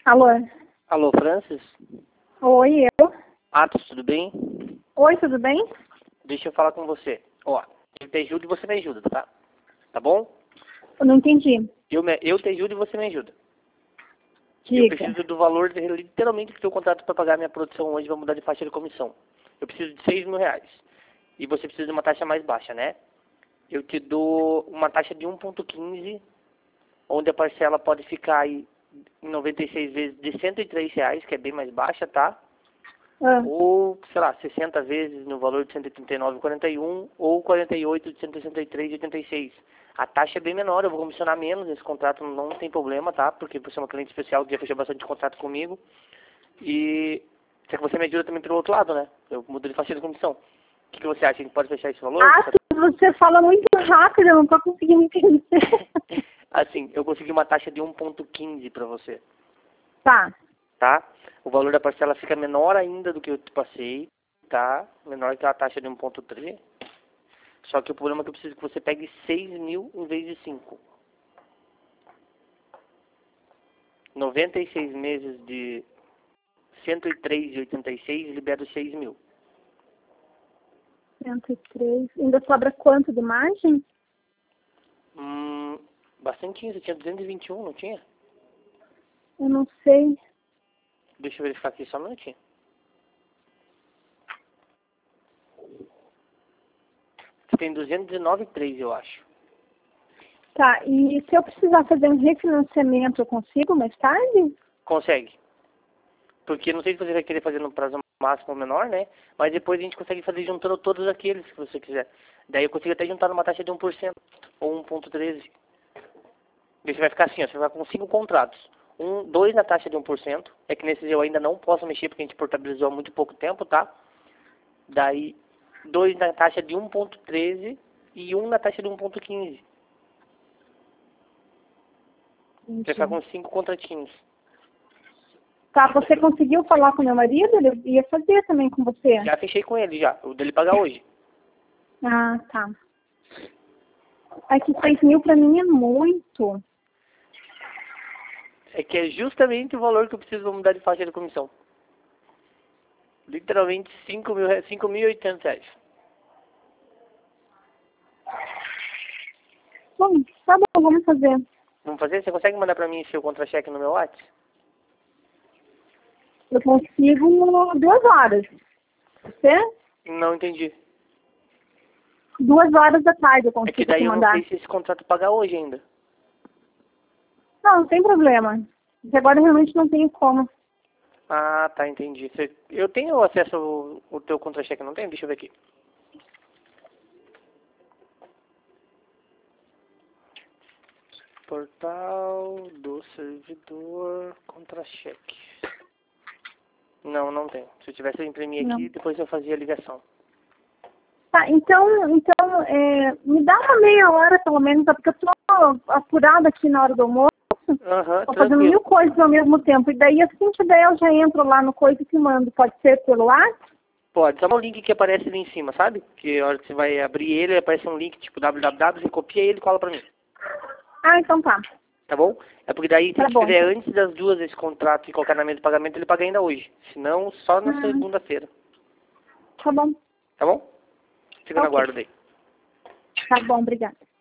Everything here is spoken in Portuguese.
Alô? Alô, Francis? Oi, eu? Atos, tudo bem? Oi, tudo bem? Deixa eu falar com você. Ó, eu te ajudo e você me ajuda, tá? Tá bom? Eu não entendi. Eu te ajudo e você me ajuda. Eu Diga. preciso do valor, literalmente, do teu contrato para pagar minha produção hoje, vai mudar de faixa de comissão. Eu preciso de R$ 6.000. E você precisa de uma taxa mais baixa, né? Eu te dou uma taxa de 1,15, onde a parcela pode ficar aí em 96 vezes de R$ 103, que é bem mais baixa, tá? Ah, Ou, sei lá, 60 vezes no valor de 139,41 ou 48 de 163,86. A taxa é bem menor, eu vou comissionar menos, esse contrato não tem problema, tá? Porque você é uma cliente especial que já fechou bastante contrato comigo. E só que você me ajuda também pelo outro lado, né? Eu mudo de faixa de comissão. O que você acha? A gente pode fechar esse valor? você fala muito rápido, eu não tô conseguindo entender. Assim, eu consegui uma taxa de 1,15 para você, Tá. tá? O valor da parcela fica menor ainda do que eu te passei, tá? Menor que a taxa de 1,3. Só que o problema é que eu preciso que você pegue 6.000 em vez de 5. 96 meses de 103,86 libera 6.000. 103. Ainda sobra quanto de margem? Bastante, você tinha 221, não tinha? Eu não sei. Deixa eu verificar aqui só um minutinho. Você tem 219,3, eu acho. Tá, e se eu precisar fazer um refinanciamento, eu consigo mais tarde? Consegue. Porque não sei se você vai querer fazer no prazo máximo ou menor, né? Mas depois a gente consegue fazer juntando todos aqueles que você quiser. Daí eu consigo até juntar numa taxa de 1% ou 1,13. Daí você vai ficar assim, ó, você vai ficar com 5 contratos. Dois na taxa de 1%. É que nesses eu ainda não posso mexer porque a gente portabilizou há muito pouco tempo, tá? Daí, 2 na taxa de 1,13 e um na taxa de 1,15. Você vai ficar com 5 contratinhos. Tá, você conseguiu falar com meu marido? Ele ia fazer também com você. Já fechei com ele, já. O dele pagar hoje. Ah, tá. É que 6.000 pra mim é muito. É que é justamente o valor que eu preciso mudar de faixa de comissão. Literalmente 5.800 reais. Bom, tá bom, vamos fazer. Vamos fazer? Você consegue mandar pra mim seu contra-cheque no meu WhatsApp? Eu consigo 2 horas. Você? Não entendi. 2 horas da tarde eu É que consigo daí te eu não mandar. sei se esse contrato paga hoje ainda. Não, não tem problema. Porque agora eu realmente não tenho como. Ah, tá, entendi. Eu tenho acesso ao teu contra-cheque, não tem? Deixa eu ver aqui. Portal do servidor contra-cheque. Não, não tem. Se eu tivesse, eu imprimir Não. aqui, depois eu fazia a ligação. Tá, então me dá uma meia hora pelo menos, porque eu tô apurada aqui na hora do almoço. Aham, Tô fazendo 1000 tranquilo. coisas ao mesmo tempo. E daí assim que der eu já entro lá no coisa e te mando. Pode ser pelo WhatsApp? Pode, só o link que aparece ali em cima, sabe? Que a hora que você vai abrir ele, aparece um link tipo www, você copia ele e cola pra mim. Ah, então tá. Tá bom? É porque daí, se Tá ele bom, fizer então. antes das 2 esse contrato e colocar na mesa de pagamento, ele paga ainda hoje. Senão, só na Ah, segunda-feira. tá bom. Tá bom? Fica na Ok. guarda daí. Tá bom, obrigada.